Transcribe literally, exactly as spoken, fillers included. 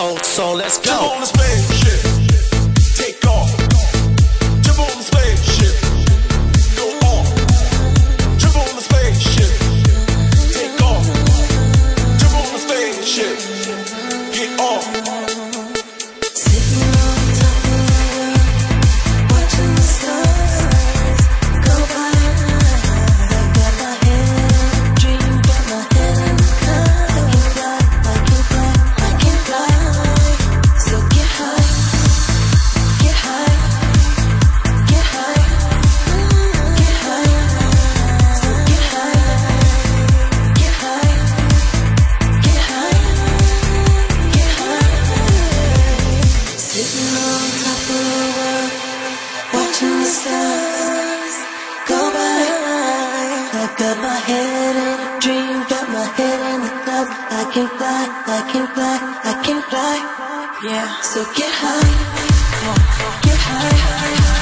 So, so let's go. Jump on the spaceship, take off. Jump on the spaceship, go off. Jump on the spaceship, take off. Jump on the spaceship, get off. Sitting on top of the world, watching the stars go by. I got my head in a dream, got my head in the clouds. I can fly, I can fly, I can fly. So get high, get high, get high, get high. So get high, get high, get high, get high. Sitting on top of the world, watching the stars go by. I got my head in a dream, got my head in the clouds. I can fly, I can fly, I can fly. Yeah, so get high, get high.